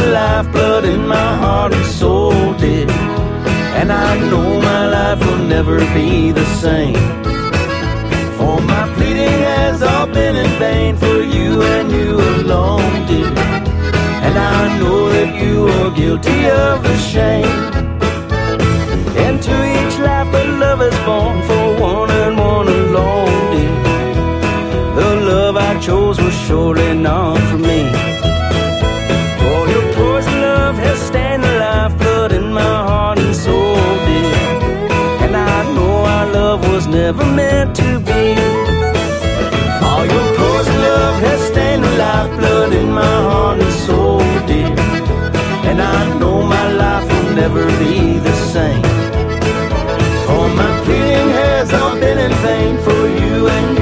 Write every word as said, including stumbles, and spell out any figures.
the lifeblood in my heart and soul, dear. And I know my life will never be the same. For my pleading has all been in vain for you and you alone, dear. And I know that you are guilty of the shame. Into each life a love is born, for one and one alone, dear. The love I chose was surely not for me. For your poison love has stained the lifeblood in my heart and soul, dear. And I know our love was never meant to be. All your poison love has stained the lifeblood in my heart and soul, dear. And I know my life will never be the same. For my pleading has all been in vain for you and